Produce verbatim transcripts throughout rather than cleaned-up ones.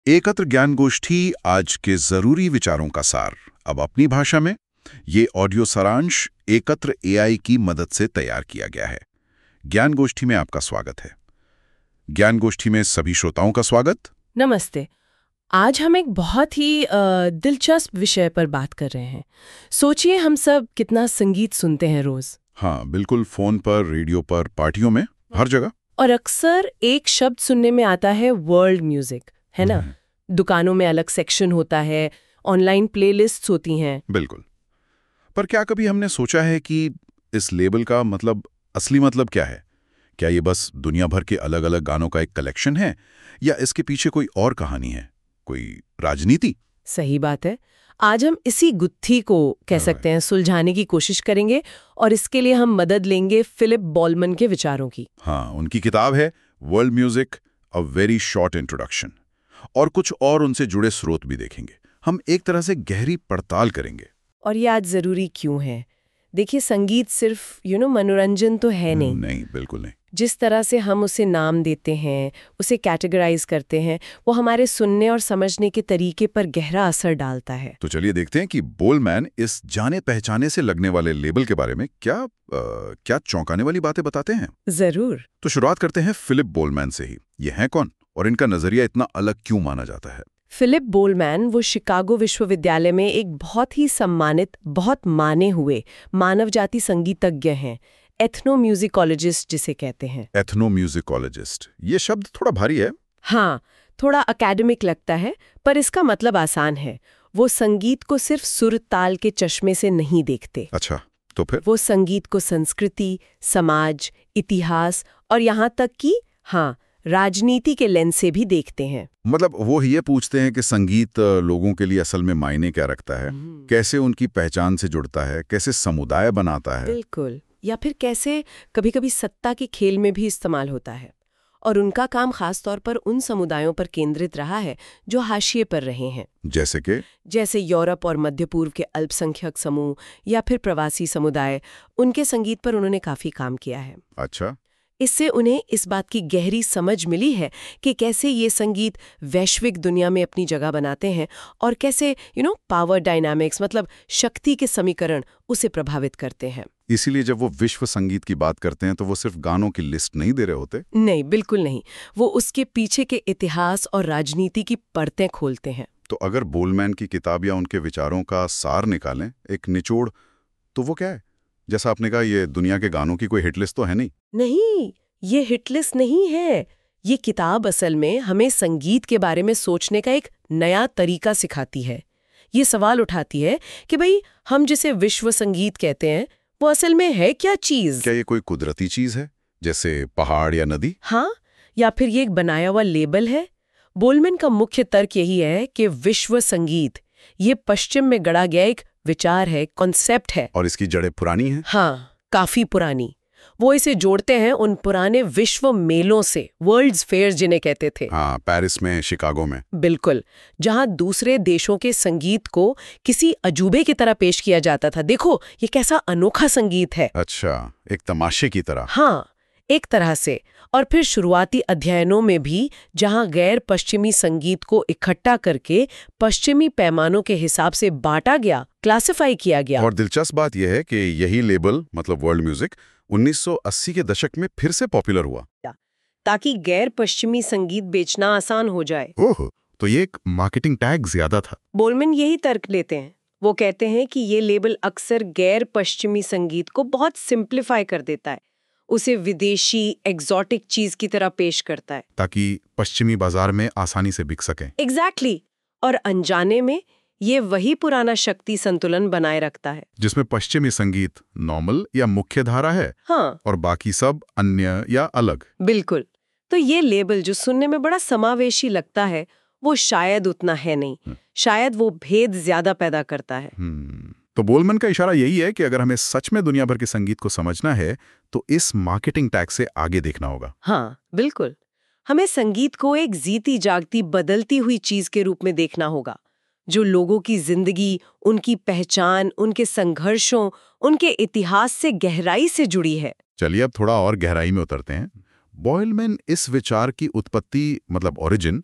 एकत्र ज्ञान गोष्ठी आज के जरूरी विचारों का सार अब अपनी भाषा में। ये ऑडियो सारांश एकत्र एआई की मदद से तैयार किया गया है। ज्ञान गोष्ठी में आपका स्वागत है। ज्ञान गोष्ठी में सभी श्रोताओं का स्वागत। नमस्ते। आज हम एक बहुत ही अ, दिलचस्प विषय पर बात कर रहे हैं। सोचिए, हम सब कितना संगीत सुनते हैं रोज, हाँ बिल्कुल, फोन पर, रेडियो पर, पार्टियों में, हर जगह। और अक्सर एक शब्द सुनने में आता है वर्ल्ड म्यूजिक, है ना? दुकानों में अलग सेक्शन होता है, ऑनलाइन प्लेलिस्ट्स होती हैं। बिल्कुल। पर क्या कभी हमने सोचा है कि इस लेबल का मतलब, असली मतलब क्या है? क्या ये बस दुनिया भर के अलग अलग गानों का एक कलेक्शन है, या इसके पीछे कोई और कहानी है, कोई राजनीति? सही बात है। आज हम इसी गुत्थी को कह सकते हैं सुलझाने की कोशिश करेंगे, और इसके लिए हम मदद लेंगे फिलिप बॉलमन के विचारों की। हाँ, उनकी किताब है world music, a very short introduction. और कुछ और उनसे जुड़े स्रोत भी देखेंगे। हम एक तरह से गहरी पड़ताल करेंगे। और ये आज जरूरी क्यों है? देखिए, संगीत सिर्फ यू नो मनोरंजन तो है नहीं। नहीं, बिल्कुल नहीं। जिस तरह से हम उसे नाम देते हैं, उसे कैटेगराइज करते हैं, वो हमारे सुनने और समझने के तरीके पर गहरा असर डालता है। तो चलिए देखते हैं कि बोलमैन इस जाने पहचाने से लगने वाले लेबल के बारे में क्या आ, क्या चौंकाने वाली बातें बताते हैं। जरूर। तो शुरुआत करते हैं फिलिप बोलमैन से ही। ये हैं कौन और इनका नजरिया इतना अलग क्यों माना जाता है? फिलिप बोलमैन वो शिकागो विश्वविद्यालय में एक बहुत ही सम्मानित, बहुत माने हुए मानव जाति संगीतज्ञ हैं। एथनोम्यूजिकोलॉजिस्ट जिसे कहते हैं। एथनोम्यूजिकोलॉजिस्ट, ये शब्द थोड़ा भारी है। हाँ, थोड़ा अकेडमिक लगता है, पर इसका मतलब आसान है। वो संगीत को सिर्फ सुर ताल के चश्मे से नहीं देखते। अच्छा, तो फिर? वो संगीत को संस्कृति, समाज, इतिहास और यहाँ तक कि हाँ राजनीति के लेंस से भी देखते हैं। मतलब वो ये पूछते हैं कि संगीत लोगों के लिए असल में मायने क्या रखता है, कैसे उनकी पहचान से जुड़ता है, कैसे समुदाय बनाता है। बिल्कुल। या फिर कैसे कभी-कभी सत्ता के खेल में भी इस्तेमाल होता है। और उनका काम खास तौर पर उन समुदायों पर केंद्रित रहा है जो हाशिए पर रहे हैं। जैसे कि जैसे यूरोप और मध्य पूर्व के अल्पसंख्यक समूह या फिर प्रवासी समुदाय, उनके संगीत पर उन्होंने काफी काम किया है। अच्छा। इससे उन्हें इस बात की गहरी समझ मिली है कि कैसे ये संगीत वैश्विक दुनिया में अपनी जगह बनाते हैं और कैसे यू नो पावर डायनामिक्स, मतलब शक्ति के समीकरण, उसे प्रभावित करते हैं। इसीलिए जब वो विश्व संगीत की बात करते हैं तो वो सिर्फ गानों की लिस्ट नहीं दे रहे होते। नहीं, बिल्कुल नहीं। वो उसके पीछे के इतिहास और राजनीति की परतें खोलते हैं। तो अगर बोलमैन की किताब या उनके विचारों का सार निकालें, एक निचोड़, तो वो क्या है? जैसा आपने कहा, ये दुनिया के गानों की कोई हिट लिस्ट तो है नहीं। नहीं, ये हिट लिस्ट नहीं है। ये किताब असल में हमें संगीत के बारे में सोचने का एक नया तरीका सिखाती है। ये सवाल उठाती है कि भाई, हम जिसे विश्व संगीत कहते हैं वो असल में है क्या चीज? क्या ये कोई कुदरती चीज है, जैसे पहाड़ या नदी? हाँ, या फिर ये एक बनाया हुआ लेबल है? बोलमैन का मुख्य तर्क यही है कि विश्व संगीत ये पश्चिम में गढ़ा गया एक विचार है, कॉन्सेप्ट है। और इसकी जड़ें पुरानी हैं। हाँ, काफी पुरानी। वो इसे जोड़ते हैं उन पुराने विश्व मेलों से, वर्ल्ड्स फेयर जिन्हें कहते थे। हाँ, पेरिस में, शिकागो में। बिल्कुल, जहां दूसरे देशों के संगीत को किसी अजूबे की तरह पेश किया जाता था। देखो, ये कैसा अनोखा संगीत है। अच्छा, एक तमाशे की तरह। हाँ, एक तरह से। और फिर शुरुआती अध्ययनों में भी जहां गैर पश्चिमी संगीत को इकट्ठा करके पश्चिमी पैमानों के हिसाब से बांटा गया, क्लासिफाई किया गया। और दिलचस्प बात यह है कि यही लेबल, मतलब वर्ल्ड म्यूजिक, उन्नीस सौ अस्सी के दशक में फिर से पॉपुलर हुआ, ताकि गैर पश्चिमी संगीत बेचना आसान हो जाए। ओह, तो ये एक मार्केटिंग टैग ज्यादा था। बोलमैन यही तर्क लेते हैं। वो कहते हैं कि ये लेबल अक्सर गैर पश्चिमी संगीत को बहुत सिंप्लीफाई कर देता है, उसे विदेशी एग्जॉटिक चीज की तरह पेश करता है, ताकि पश्चिमी बाजार में आसानी से बिक सके। Exactly exactly. और अनजाने में ये वही पुराना शक्ति संतुलन बनाए रखता है, जिसमें पश्चिमी संगीत नॉर्मल या मुख्य धारा है, हाँ, और बाकी सब अन्य या अलग। बिल्कुल। तो ये लेबल जो सुनने में बड़ा समावेशी लगता है, वो शायद उतना है नहीं। शायद वो भेद ज्यादा पैदा करता है। तो बोलमैन का इशारा यही है कि अगर हमें सच में दुनिया भर के संगीत को समझना है तो इस मार्केटिंग टैग से आगे देखना होगा। हाँ, बिल्कुल। हमें संगीत को एक जीती जागती बदलती हुई चीज के रूप में देखना होगा, जो लोगों की जिंदगी, उनकी पहचान, उनके संघर्षों, उनके इतिहास से गहराई से जुड़ी है। चलिए अब थोड़ा और गहराई में उतरते हैं। बोलमैन इस विचार की उत्पत्ति, मतलब ओरिजिन,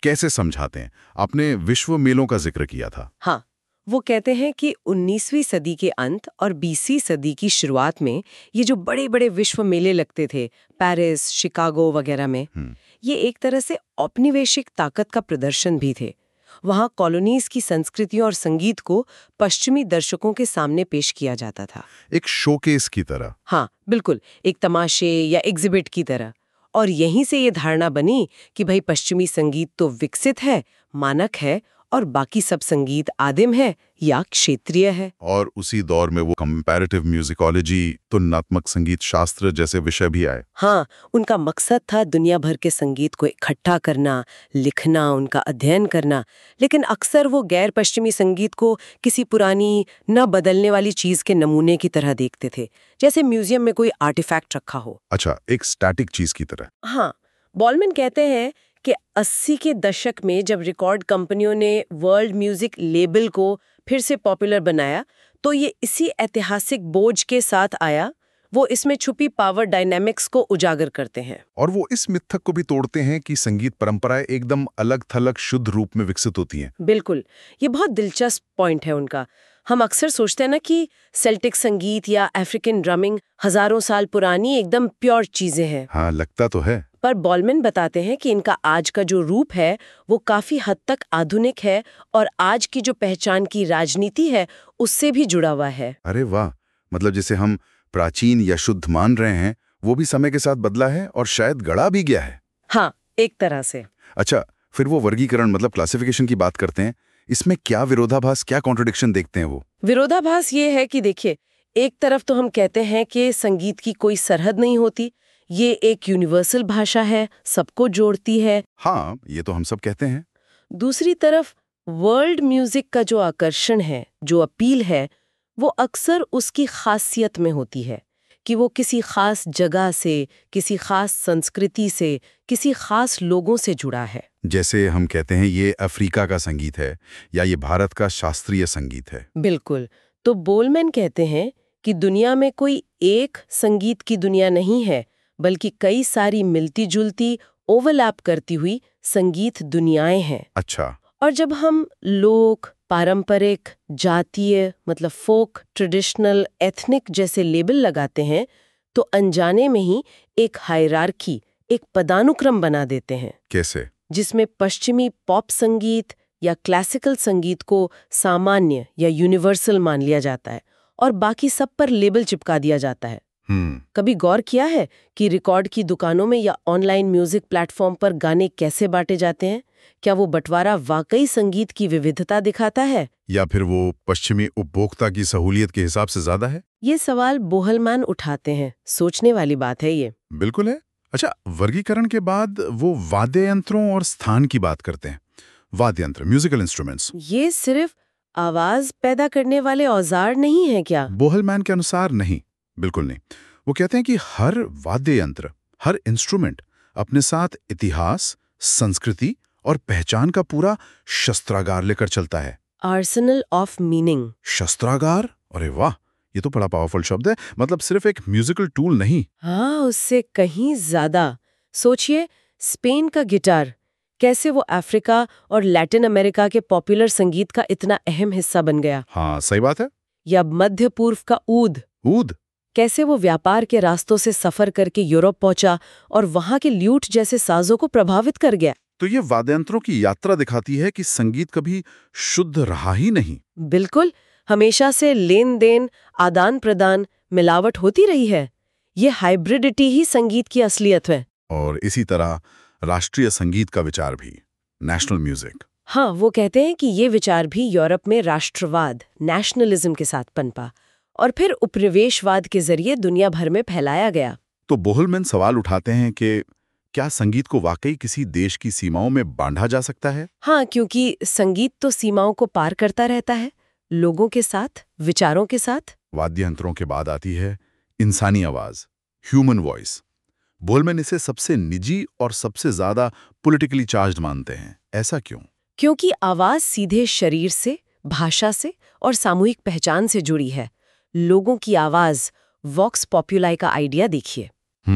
कैसे समझाते हैं? आपने विश्व मेलों का जिक्र किया था। हाँ, वो कहते हैं कि उन्नीसवीं सदी के अंत और बीसवीं सदी की शुरुआत में ये जो बड़े बड़े विश्व मेले लगते थे, पेरिस, शिकागो वगैरह में, ये एक तरह से औपनिवेशिक ताकत का प्रदर्शन भी थे। वहाँ कॉलोनीज की संस्कृतियों और संगीत को पश्चिमी दर्शकों के सामने पेश किया जाता था। एक शोकेस की तरह। हाँ, बिल्कुल, एक तमाशे या एग्जिबिट की तरह। और यहीं से ये धारणा बनी कि भाई पश्चिमी संगीत तो विकसित है, मानक है, और बाकी सब संगीत आदिम है या क्षेत्रीय है। और उसी दौर में वो कंपैरेटिव म्यूजिकोलॉजी, तुलनात्मक संगीत शास्त्र जैसे विषय भी आए। हाँ, उनका मकसद था दुनिया भर के संगीत को इकट्ठा करना, लिखना, उनका अध्ययन करना। लेकिन अक्सर वो गैर पश्चिमी संगीत को किसी पुरानी, न बदलने वाली चीज के नमूने की तरह देखते थे, जैसे म्यूजियम में कोई आर्टिफैक्ट रखा हो। अच्छा, एक स्टैटिक चीज की तरह। हाँ, बॉलमैन कहते हैं कि अस्सी के दशक में जब रिकॉर्ड कंपनियों ने वर्ल्ड म्यूजिक लेबल को फिर से पॉपुलर बनाया, तो ये इसी ऐतिहासिक बोझ के साथ आया। वो इसमें छुपी पावर डायनामिक्स को उजागर करते हैं। और वो इस मिथक को भी तोड़ते हैं कि संगीत परंपराएं एकदम अलग थलग शुद्ध रूप में विकसित होती हैं। बिल्कुल, ये बहुत दिलचस्प पॉइंट है उनका। हम अक्सर सोचते हैं ना कि सेल्टिक संगीत या अफ्रीकन ड्रमिंग हजारों साल पुरानी एकदम प्योर चीजें हैं। हाँ, लगता तो है। पर बॉलमैन बताते हैं कि इनका आज का जो रूप है वो काफी हद तक आधुनिक है और आज की जो पहचान की राजनीति है उससे भी जुड़ा हुआ है। अरे वाह, मतलब जिसे हम प्राचीन या शुद्ध मान रहे हैं वो भी समय के साथ बदला है और शायद गढ़ा भी गया है। हाँ, एक तरह से। अच्छा, फिर वो वर्गीकरण मतलब क्लासिफिकेशन की बात करते हैं, इसमें क्या विरोधाभास, क्या कॉन्ट्रडिक्शन देखते हैं वो? विरोधाभास ये है कि देखिए, एक तरफ तो हम कहते हैं कि संगीत की कोई सरहद नहीं होती, ये एक यूनिवर्सल भाषा है, सबको जोड़ती है। हाँ, ये तो हम सब कहते हैं। दूसरी तरफ वर्ल्ड म्यूजिक का जो आकर्षण है, जो अपील है, वो अक्सर उसकी खासियत में होती है कि वो किसी खास जगह से, किसी खास संस्कृति से, किसी खास लोगों से जुड़ा है। जैसे हम कहते हैं ये अफ्रीका का संगीत है या ये भारत का शास्त्रीय संगीत है। बिल्कुल। तो बोलमैन कहते हैं कि दुनिया में कोई एक संगीत की दुनिया नहीं है, बल्कि कई सारी मिलती जुलती, ओवरलैप करती हुई संगीत दुनियाएं हैं। अच्छा। और जब हम लोक, पारंपरिक, जातीय मतलब फोक, ट्रेडिशनल, एथनिक जैसे लेबल लगाते हैं, तो अनजाने में ही एक हायरार्की, एक पदानुक्रम बना देते हैं। कैसे? जिसमें पश्चिमी पॉप संगीत या क्लासिकल संगीत को सामान्य या यूनिवर्सल मान लिया जाता है और बाकी सब पर लेबल चिपका दिया जाता है। हम्म कभी गौर किया है कि रिकॉर्ड की दुकानों में या ऑनलाइन म्यूजिक प्लेटफॉर्म पर गाने कैसे बांटे जाते हैं? क्या वो बंटवारा वाकई संगीत की विविधता दिखाता है या फिर वो पश्चिमी उपभोक्ता की सहूलियत के हिसाब से ज्यादा है? ये सवाल बोहलमैन उठाते हैं। सोचने वाली बात है ये। बिल्कुल है। अच्छा, वर्गीकरण के बाद वो वाद्य यंत्रों और स्थान की बात करते हैं। वाद्य यंत्र, म्यूजिकल इंस्ट्रूमेंट्स, ये सिर्फ आवाज पैदा करने वाले औजार नहीं है क्या? बोहलमैन के अनुसार नहीं, बिल्कुल नहीं। वो कहते हैं कि हर वाद्य यंत्र, हर इंस्ट्रूमेंट अपने साथ इतिहास, संस्कृति और पहचान का पूरा शस्त्रागार लेकर चलता है। Arsenal of meaning. शस्त्रागार? अरे वाह, ये तो बड़ा पावरफुल शब्द है। मतलब सिर्फ एक म्यूजिकल टूल नहीं। हाँ, उससे कहीं ज्यादा। सोचिए, स्पेन का गिटार कैसे वो अफ्रीका और लैटिन अमेरिका के पॉपुलर संगीत का इतना अहम हिस्सा बन गया। हाँ, सही बात है। या मध्य पूर्व का ऊद ऊद कैसे वो व्यापार के रास्तों से सफर करके यूरोप पहुंचा और वहां के ल्यूट जैसे साजों को प्रभावित कर गया। तो ये वाद्ययंत्रों की यात्रा दिखाती है कि संगीत कभी शुद्ध रहा ही नहीं। बिल्कुल, हमेशा से लेन देन, आदान प्रदान, मिलावट होती रही है। ये हाइब्रिडिटी ही संगीत की असलियत है। और इसी तरह राष्ट्रीय संगीत का विचार भी, नेशनल म्यूजिक। हाँ, वो कहते हैं कि ये विचार भी यूरोप में राष्ट्रवाद, नेशनलिज्म के साथ पनपा और फिर उपनिवेशवाद के जरिए दुनिया भर में फैलाया गया। तो बोहलमैन सवाल उठाते हैं कि क्या संगीत को वाकई किसी देश की सीमाओं में बांधा जा सकता है? हाँ, क्योंकि संगीत तो सीमाओं को पार करता रहता है, लोगों के साथ, विचारों के साथ। वाद्य यंत्रों के बाद आती है इंसानी आवाज, ह्यूमन वॉइस। बोहलमैन इसे सबसे निजी और सबसे ज्यादा पॉलिटिकली चार्ज्ड मानते हैं। ऐसा क्यों? क्योंकि आवाज सीधे शरीर से, भाषा से और सामूहिक पहचान से जुड़ी है। लोगों की आवाज, वॉक्स पॉपुलाई का आइडिया देखिए। हम्म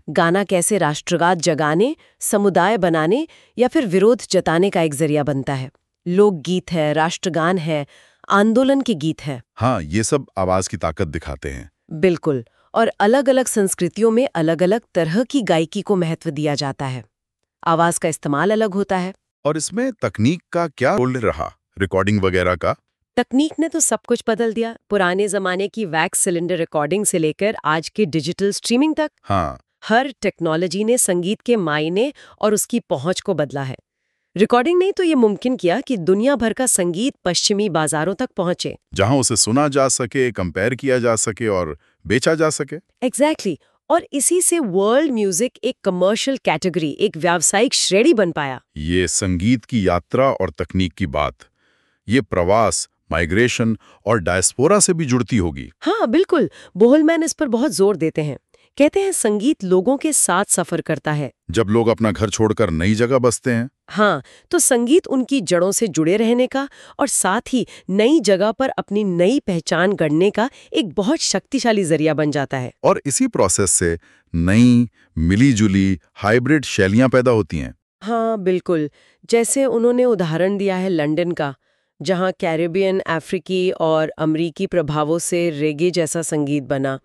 गाना कैसे राष्ट्रगात जगाने, समुदाय बनाने या फिर विरोध जताने का एक जरिया बनता है। लोकगीत है, राष्ट्रगान है, आंदोलन के गीत है। हाँ, ये सब आवाज की ताकत दिखाते हैं। बिल्कुल। और अलग अलग संस्कृतियों में अलग अलग तरह की गायकी को महत्व दिया जाता है। आवाज का इस्तेमाल अलग होता है। और इसमें तकनीक का क्या रोल रहा, रिकॉर्डिंग वगैरह का? तकनीक ने तो सब कुछ बदल दिया। पुराने जमाने की वैक्स सिलेंडर रिकॉर्डिंग से लेकर आज के डिजिटल स्ट्रीमिंग तक हाँ, हर टेक्नोलॉजी ने संगीत के मायने और उसकी पहुंच को बदला है। रिकॉर्डिंग ने तो ये मुमकिन किया कि दुनिया भर का संगीत पश्चिमी बाजारों तक पहुंचे। जहां उसे सुना जा सके, कंपेयर किया जा सके और बेचा जा सके। Exactly exactly. और इसी से वर्ल्ड म्यूजिक एक कमर्शियल कैटेगरी, एक व्यावसायिक श्रेणी बन पाया। ये संगीत की यात्रा और तकनीक की बात, ये प्रवास, माइग्रेशन और डायस्पोरा से भी जुड़ती होगी। हाँ बिल्कुल, बोहलमैन इस पर बहुत जोर देते हैं। कहते हैं संगीत लोगों के साथ सफर करता है। जब लोग अपना घर छोड़कर नई जगह बसते हैं, हाँ, तो संगीत उनकी जड़ों से जुड़े रहने का और साथ ही नई जगह पर अपनी नई पहचान गढ़ने का एक बहुत शक्तिशाली जरिया बन जाता है। और इसी प्रोसेस से नई मिली-जुली हाइब्रिड शैलियां पैदा होती हैं। हाँ बिल्कुल, जैसे उन्होंने उदाहरण दिया है लंदन का, जहाँ कैरेबियन, अफ्रीकी और अमरीकी प्रभावों से रेगे जैसा संगीत बना।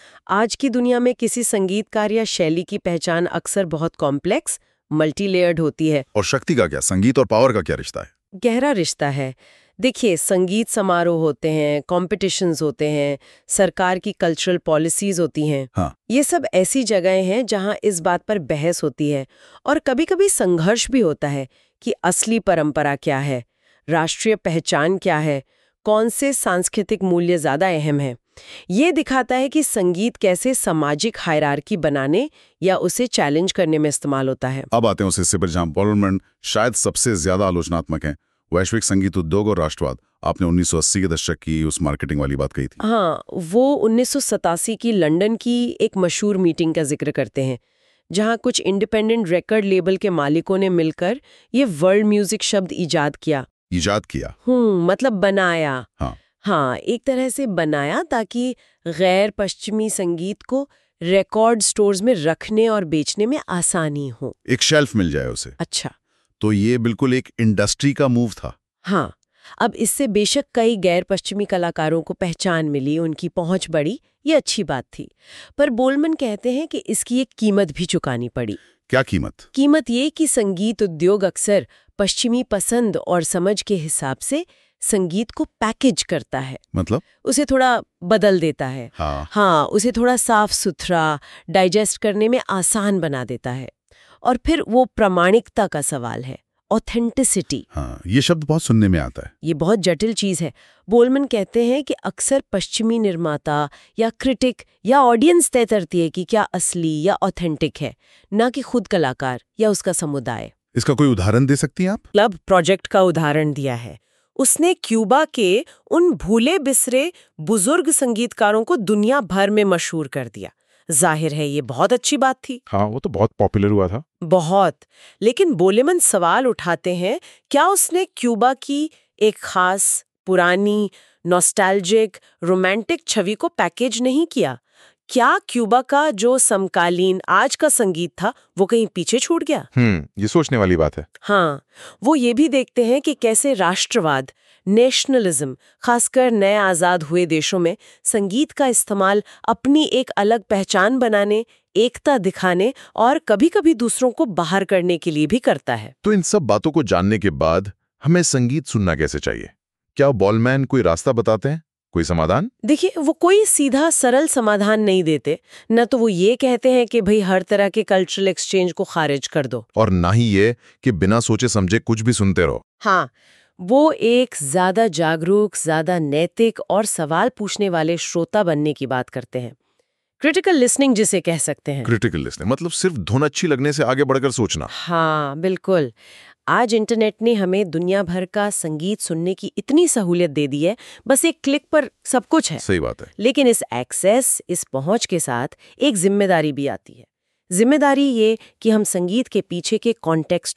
आज की दुनिया में किसी संगीतकार या शैली की पहचान अक्सर बहुत कॉम्प्लेक्स, मल्टी लेयर्ड होती है। और शक्ति का क्या, संगीत और पावर का क्या रिश्ता है? गहरा रिश्ता है। देखिए, संगीत समारोह होते हैं, कॉम्पिटिशन्स होते हैं, सरकार की कल्चरल पॉलिसीज होती हैं। हाँ। ये सब ऐसी जगहें हैं जहां इस बात पर बहस होती है और कभी-कभी संघर्ष भी होता है कि असली परंपरा क्या है, राष्ट्रीय पहचान क्या है, कौन से सांस्कृतिक मूल्य ज्यादा अहम है। ये दिखाता है कि संगीत कैसे सामाजिक हायरार्की बनाने या उसे चैलेंज करने में इस्तेमाल होता है। अब आते हैं उस हिस्से पर जहां बोहलमैन शायद सबसे ज्यादा आलोचनात्मक हैं, वैश्विक संगीत उद्योग और राष्ट्रवाद। आपने उन्नीस सौ अस्सी के दशक की उस मार्केटिंग वाली बात कही थी। हाँ, वो उन्नीस सौ सतासी की लंदन की एक मशहूर मीटिंग का जिक्र करते हैं, जहाँ कुछ इंडिपेंडेंट रिकॉर्ड लेबल के मालिकों ने मिलकर ये वर्ल्ड म्यूजिक शब्द इजाद किया। इजाद किया? हम्म मतलब बनाया। हाँ। हाँ, एक तरह से बनाया ताकि गैर पश्चिमी संगीत को रिकॉर्ड स्टोर्स में रखने और बेचने में आसानी हो। एक शेल्फ मिल जाए उसे। अच्छा। तो ये बिल्कुल एक इंडस्ट्री का मूव था। हाँ, अब इससे बेशक कई गैर पश्चिमी कलाकारों को पहचान मिली, उनकी पहुंच बढ़ी, ये अच्छी बात थी। पर बोलमन कहते हैं कि इसकी एक कीमत भी चुकानी पड़ी। क्या कीमत? कीमत ये कि संगीत उद्योग अक्सर पश्चिमी पसंद और समझ के हिसाब से संगीत को पैकेज करता है। मतलब? उसे थोड़ा बदल देता है। हाँ। हाँ, उसे थोड़ा साफ सुथरा, डाइजेस्ट करने में आसान बना देता है। और फिर वो प्रामाणिकता का सवाल है, ऑथेंटिसिटी। हाँ, ये शब्द बहुत सुनने में आता है। ये बहुत जटिल चीज है। बोलमन कहते हैं कि अक्सर पश्चिमी निर्माता या क्रिटिक या ऑडियंस तय करती है कि क्या असली या ऑथेंटिक है, ना कि खुद कलाकार या उसका समुदाय। इसका कोई उदाहरण दे सकती हैं आप? क्लब प्रोजेक्ट का उदाहरण दिया है। उसने क्यूबा के उन भूले बिसरे बुजुर्ग संगीतकारों को दुनिया भर में मशहूर कर दिया। जाहिर है ये बहुत अच्छी बात थी। हाँ, वो तो बहुत पॉपुलर हुआ था। बहुत। लेकिन बोलेमन सवाल उठाते हैं, क्या उसने क्यूबा की एक खास, पुरानी, नॉस्टैल्जिक, रोमांटिक छवि को पैकेज नहीं किया? क्या क्यूबा का जो समकालीन आज का संगीत था वो कहीं पीछे छूट गया? हम्म ये सोचने वाली बात है। हाँ, वो ये भी देखते हैं कि कैसे राष्ट्रवाद, नेशनलिज्म, खासकर नए आजाद हुए देशों में संगीत का इस्तेमाल अपनी एक अलग पहचान बनाने, एकता दिखाने और कभी-कभी दूसरों को बाहर करने के लिए भी करता है। तो इन सब बातों को जानने के बाद हमें संगीत सुनना कैसे चाहिए? क्या बोलमैन कोई रास्ता बताते हैं, कोई समाधान? देखिए, वो कोई सीधा सरल समाधान नहीं देते। न तो वो ये कहते हैं कि भाई हर तरह के कल्चरल एक्सचेंज को खारिज कर दो, और ना ही ये कि बिना सोचे समझे कुछ भी सुनते रहो। हाँ, वो एक ज्यादा जागरूक, ज्यादा नैतिक और सवाल पूछने वाले श्रोता बनने की बात करते हैं। क्रिटिकल लिसनिंग जिसे कह सकते हैं। क्रिटिकल लिसनिंग मतलब सिर्फ धुन अच्छी लगने से आगे बढ़कर सोचना। हाँ बिल्कुल। आज इंटरनेट ने हमें दुनिया भर का संगीत सुनने की इतनी सहूलियत दे दी है, बस एक क्लिक पर सब कुछ है। सही बात है। लेकिन इस एक्सेस, इस पहुंच के साथ एक जिम्मेदारी भी आती है। जिम्मेदारी ये कि हम संगीत के पीछे के कॉन्टेक्स्ट को,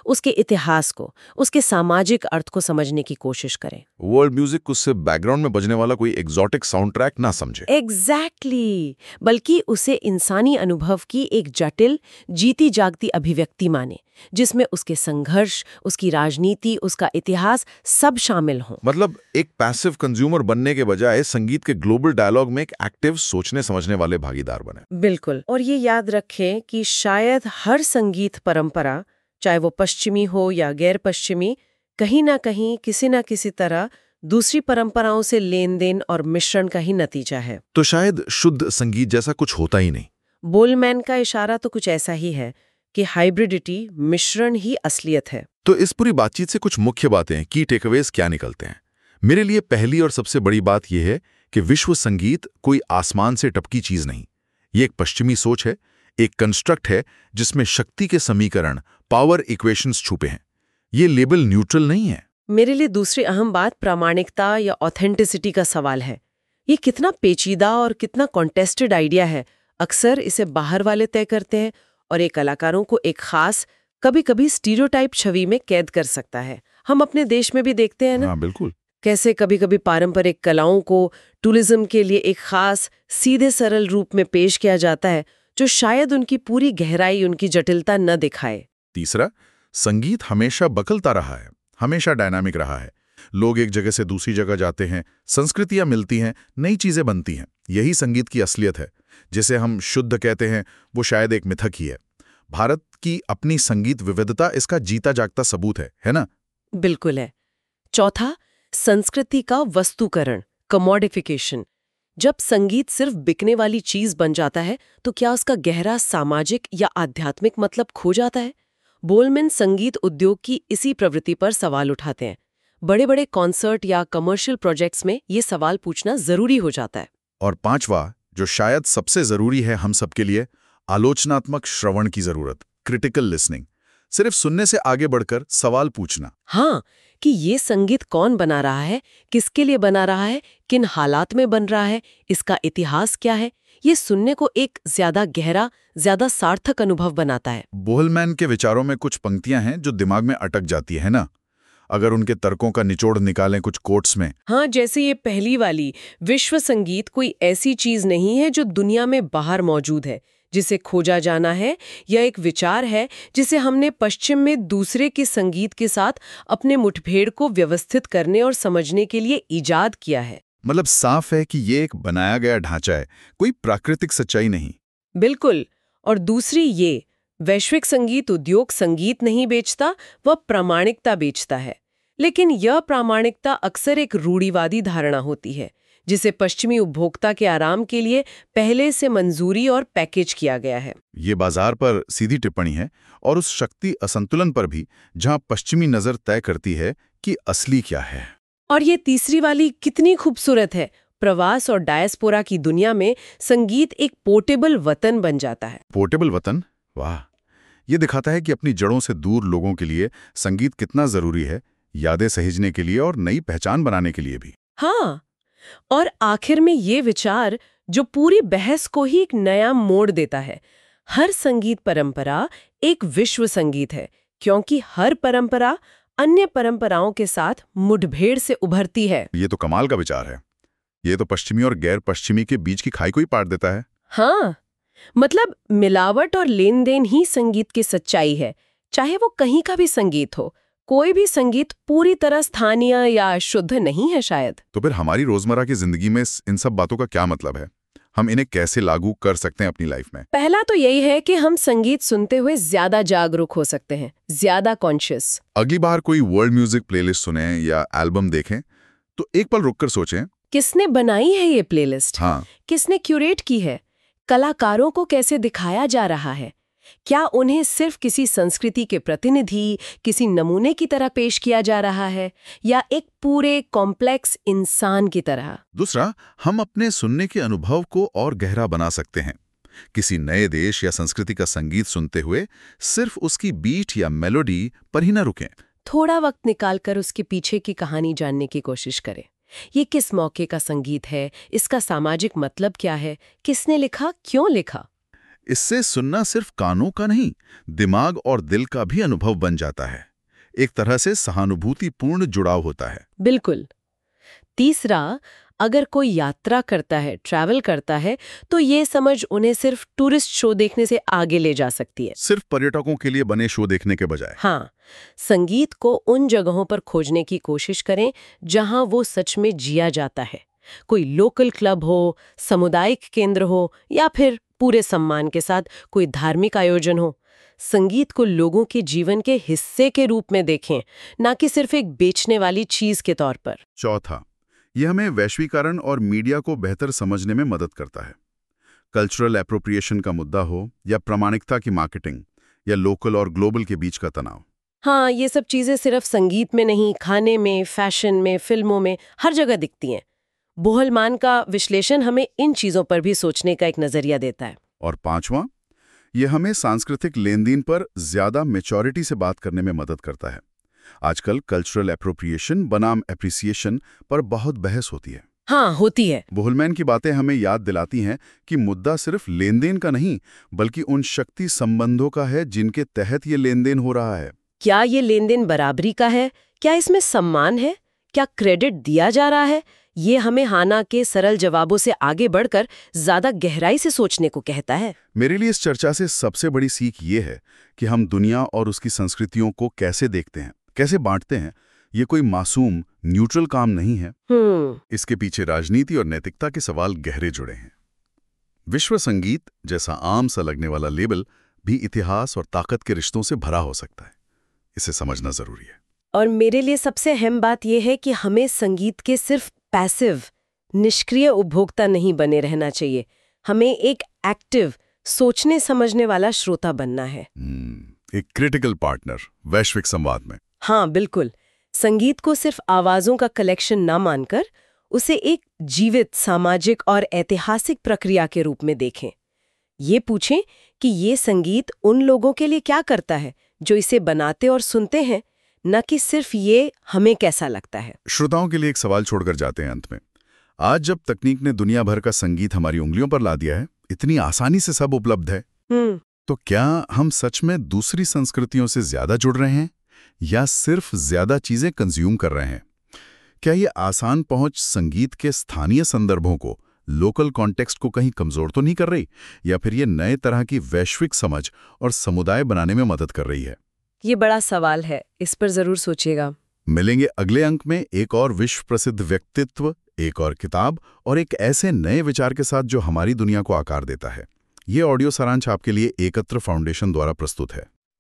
उसके इतिहास को, उसके सामाजिक अर्थ को समझने की कोशिश करें। वर्ल्ड म्यूजिक को सिर्फ बैकग्राउंड में बजने वाला कोई एग्जॉटिक साउंड ट्रैक ना समझे। Exactly exactly. बल्कि उसे इंसानी अनुभव की एक जटिल, जीती जागती अभिव्यक्ति माने, जिसमें उसके संघर्ष, उसकी राजनीति, उसका इतिहास सब शामिल हों। मतलब एक पैसिव कंज्यूमर बनने के बजाय संगीत के ग्लोबल डायलॉग में एक एक्टिव, सोचने समझने वाले भागीदार बने। बिल्कुल। और ये याद रखें कि शायद हर संगीत परंपरा, चाहे वो पश्चिमी हो या गैर पश्चिमी, कहीं ना कहीं किसी ना किसी तरह दूसरी परंपराओं से लेन देन और मिश्रण का ही नतीजा है। तो शायद शुद्ध संगीत जैसा कुछ होता ही नहीं। बोलमैन का इशारा तो कुछ ऐसा ही है कि हाइब्रिडिटी, मिश्रण ही असलियत है। तो इस पूरी बातचीत से कुछ मुख्य बातें, की टेकअवेज क्या निकलते हैं? मेरे लिए पहली और सबसे बड़ी बात यह है कि विश्व संगीत कोई आसमान से टपकी चीज नहीं। ये एक पश्चिमी सोच है, एक कंस्ट्रक्ट है जिसमें शक्ति के समीकरण, पावर इक्वेशंस छुपे हैं। ये लेबल न्यूट्रल नहीं है। मेरे लिए दूसरी अहम बात प्रामाणिकता या ऑथेंटिसिटी का सवाल है। ये कितना पेचीदा और कितना कॉन्टेस्टेड आइडिया है। अक्सर इसे बाहर वाले तय करते हैं और एक कलाकारों को एक खास, कभी कभी स्टीरियोटाइप छवि में कैद कर सकता है। हम अपने देश में भी देखते हैं ना। हाँ, बिल्कुल। कैसे कभी कभी पारंपरिक कलाओं को टूरिज्म के लिए एक खास, सीधे सरल रूप में पेश किया जाता है, जो शायद उनकी पूरी गहराई, उनकी जटिलता न दिखाए। तीसरा, संगीत हमेशा बदलता रहा है, हमेशा डायनामिक रहा है। लोग एक जगह से दूसरी जगह जाते हैं, संस्कृतियां मिलती हैं, नई चीजें बनती हैं। यही संगीत की असलियत है। जिसे हम शुद्ध कहते हैं, वो शायद एक मिथक ही है। भारत की अपनी संगीत विविधता इसका जीता जागता सबूत है, है ना? बिल्कुल है। चौथा, संस्कृति का वस्तुकरण, कमोडिफिकेशन। जब संगीत सिर्फ बिकने वाली चीज बन जाता है, तो क्या उसका गहरा सामाजिक या आध्यात्मिक मतलब खो जाता है? बोलमैन संगीत उद्योग की इसी प्रवृत्ति पर सवाल उठाते हैं। बड़े बड़े कॉन्सर्ट या कमर्शियल प्रोजेक्ट्स में ये सवाल पूछना जरूरी हो जाता है। और पांचवा, जो शायद सबसे जरूरी है हम सबके लिए, आलोचनात्मक श्रवण की जरूरत, क्रिटिकल लिसनिंग। सिर्फ सुनने से आगे बढ़कर सवाल पूछना। हाँ, कि ये संगीत कौन बना रहा है, किसके लिए बना रहा है, किन हालात में बन रहा है, इसका इतिहास क्या है, ये सुनने को एक ज्यादा गहरा, ज्यादा सार्थक अनुभव बनाता है। बोहलमैन के विचारों में कुछ पंक्तियां हैं जो दिमाग में अटक जाती है ना, अगर उनके तर्कों का निचोड़ निकालें कुछ कोट्स में। हाँ, जैसे ये पहली वाली, विश्व संगीत कोई ऐसी चीज नहीं है जो दुनिया में बाहर मौजूद है, जिसे खोजा जाना है, या एक विचार है जिसे हमने पश्चिम में दूसरे के संगीत के साथ अपने मुठभेड़ को व्यवस्थित करने और समझने के लिए ईजाद किया है। मतलब साफ है कि ये एक बनाया गया ढांचा है, कोई प्राकृतिक सच्चाई नहीं। बिल्कुल। और दूसरी ये, वैश्विक संगीत उद्योग संगीत नहीं बेचता, वह प्रामाणिकता बेचता है। लेकिन यह प्रामाणिकता अक्सर एक रूढ़िवादी धारणा होती है, जिसे पश्चिमी उपभोक्ता के आराम के लिए पहले से मंजूरी और पैकेज किया गया है। ये बाजार पर सीधी टिप्पणी है, और उस शक्ति असंतुलन पर भी, जहां पश्चिमी नजर तय करती है कि असली क्या है। और ये तीसरी वाली कितनी खूबसूरत है। प्रवास और डायस्पोरा की दुनिया में संगीत एक पोर्टेबल वतन बन जाता है। पोर्टेबल वतन, वाह! ये दिखाता है कि अपनी जड़ों से दूर लोगों के लिए संगीत कितना जरूरी है, यादें सहेजने के लिए और नई पहचान बनाने के लिए भी। हाँ, और आखिर में ये विचार जो पूरी बहस को ही एक नया मोड़ देता है। हर संगीत परंपरा एक विश्व संगीत है, क्योंकि हर परंपरा अन्य परंपराओं के साथ मुठभेड़ से उभरती है। ये तो कमाल का विचार है। ये तो पश्चिमी और गैर पश्चिमी के बीच की खाई को ही पाट देता है। हाँ, मतलब मिलावट और लेन देन ही संगीत की सच्चाई है, चाहे वो कहीं का भी संगीत हो। कोई भी संगीत पूरी तरह स्थानीय या शुद्ध नहीं है शायद। तो फिर हमारी रोजमर्रा की जिंदगी में इन सब बातों का क्या मतलब है? हम इन्हें कैसे लागू कर सकते हैं अपनी लाइफ में? पहला तो यही है कि हम संगीत सुनते हुए ज्यादा जागरूक हो सकते हैं, ज्यादा कॉन्शियस। अगली बार कोई वर्ल्ड म्यूजिक प्लेलिस्ट सुने या एल्बम देखें तो एक पल रुककर सोचें, किसने बनाई है ये प्लेलिस्ट? हाँ, किसने क्यूरेट की है? कलाकारों को कैसे दिखाया जा रहा है? क्या उन्हें सिर्फ किसी संस्कृति के प्रतिनिधि, किसी नमूने की तरह पेश किया जा रहा है, या एक पूरे कॉम्प्लेक्स इंसान की तरह? दूसरा, हम अपने सुनने के अनुभव को और गहरा बना सकते हैं। किसी नए देश या संस्कृति का संगीत सुनते हुए सिर्फ उसकी बीट या मेलोडी पर ही न रुकें। थोड़ा वक्त निकालकर उसके पीछे की कहानी जानने की कोशिश करें। ये किस मौके का संगीत है? इसका सामाजिक मतलब क्या है? किसने लिखा, क्यों लिखा? इससे सुनना सिर्फ कानों का नहीं, दिमाग और दिल का भी अनुभव बन जाता है। एक तरह से सहानुभूतिपूर्ण जुड़ाव होता है। बिल्कुल। तीसरा, अगर कोई यात्रा करता है, ट्रैवल करता है, तो ये समझ उन्हें सिर्फ टूरिस्ट शो देखने से आगे ले जा सकती है। सिर्फ पर्यटकों के लिए बने शो देखने के बजाय। हाँ, संगीत को उन जगहों पर खोजने की कोशिश करें जहां वो सच में जिया जाता है। कोई लोकल क्लब हो, सामुदायिक केंद्र हो या फिर पूरे सम्मान के साथ कोई धार्मिक आयोजन हो। संगीत को लोगों के जीवन के हिस्से के रूप में देखें, ना कि सिर्फ एक बेचने वाली चीज के तौर पर। चौथा, यह हमें वैश्वीकरण और मीडिया को बेहतर समझने में मदद करता है। कल्चरल एप्रोप्रिएशन का मुद्दा हो या प्रामाणिकता की मार्केटिंग या लोकल और ग्लोबल के बीच का तनाव। हाँ, ये सब चीजें सिर्फ संगीत में नहीं, खाने में, फैशन में, फिल्मों में, हर जगह दिखती हैं। बोहलमान का विश्लेषण हमें इन चीजों पर भी सोचने का एक नजरिया देता है। और पांचवां, यह हमें सांस्कृतिक लेनदेन पर ज्यादा मैच्योरिटी से बात करने में मदद करता है। आजकल कल्चरल एप्रोप्रिएशन बनाम एप्रिसिएशन पर बहुत बहस होती है। हाँ, होती है। बोहलमैन की बातें हमें याद दिलाती हैं कि मुद्दा सिर्फ लेनदेन का नहीं, बल्कि उन शक्ति संबंधों का है जिनके तहत ये लेनदेन हो रहा है। क्या ये लेनदेन बराबरी का है? क्या इसमें सम्मान है? क्या क्रेडिट दिया जा रहा है? ये हमें हाना के सरल जवाबों से आगे बढ़कर ज्यादा गहराई से सोचने को कहता है। मेरे लिए इस चर्चा से सबसे बड़ी सीख ये है कि हम दुनिया और उसकी संस्कृतियों को कैसे देखते हैं, कैसे बांटते हैं। ये कोई मासूम न्यूट्रल काम नहीं है। हम्म इसके पीछे राजनीति और नैतिकता के सवाल गहरे जुड़े हैं। विश्व संगीत जैसा आम सा लगने वाला लेबल भी इतिहास और ताकत के रिश्तों से भरा हो सकता है। इसे समझना जरूरी है। और मेरे लिए सबसे अहम बात यह है कि हमें संगीत के सिर्फ पैसिव, निष्क्रिय उपभोक्ता नहीं बने रहना चाहिए। हमें एक एक्टिव, सोचने समझने वाला श्रोता बनना है। hmm, एक क्रिटिकल पार्टनर वैश्विक संवाद में। हाँ, बिल्कुल। संगीत को सिर्फ आवाजों का कलेक्शन ना मानकर उसे एक जीवित सामाजिक और ऐतिहासिक प्रक्रिया के रूप में देखें। ये पूछें कि ये संगीत उन लोगों के लिए क्या करता है जो इसे बनाते और सुनते हैं, न कि सिर्फ ये हमें कैसा लगता है। श्रोताओं के लिए एक सवाल छोड़कर जाते हैं अंत में। आज जब तकनीक ने दुनिया भर का संगीत हमारी उंगलियों पर ला दिया है, इतनी आसानी से सब उपलब्ध है, हम्म तो क्या हम सच में दूसरी संस्कृतियों से ज्यादा जुड़ रहे हैं या सिर्फ ज्यादा चीजें कंज्यूम कर रहे हैं? क्या ये आसान पहुंच संगीत के स्थानीय संदर्भों को, लोकल कॉन्टेक्स्ट को कहीं कमजोर तो नहीं कर रही, या फिर ये नए तरह की वैश्विक समझ और समुदाय बनाने में मदद कर रही है? ये बड़ा सवाल है, इस पर जरूर सोचिएगा। मिलेंगे अगले अंक में एक और विश्व प्रसिद्ध व्यक्तित्व, एक और किताब और एक ऐसे नए विचार के साथ जो हमारी दुनिया को आकार देता है। ये ऑडियो सारांश आपके लिए एकत्र फाउंडेशन द्वारा प्रस्तुत है।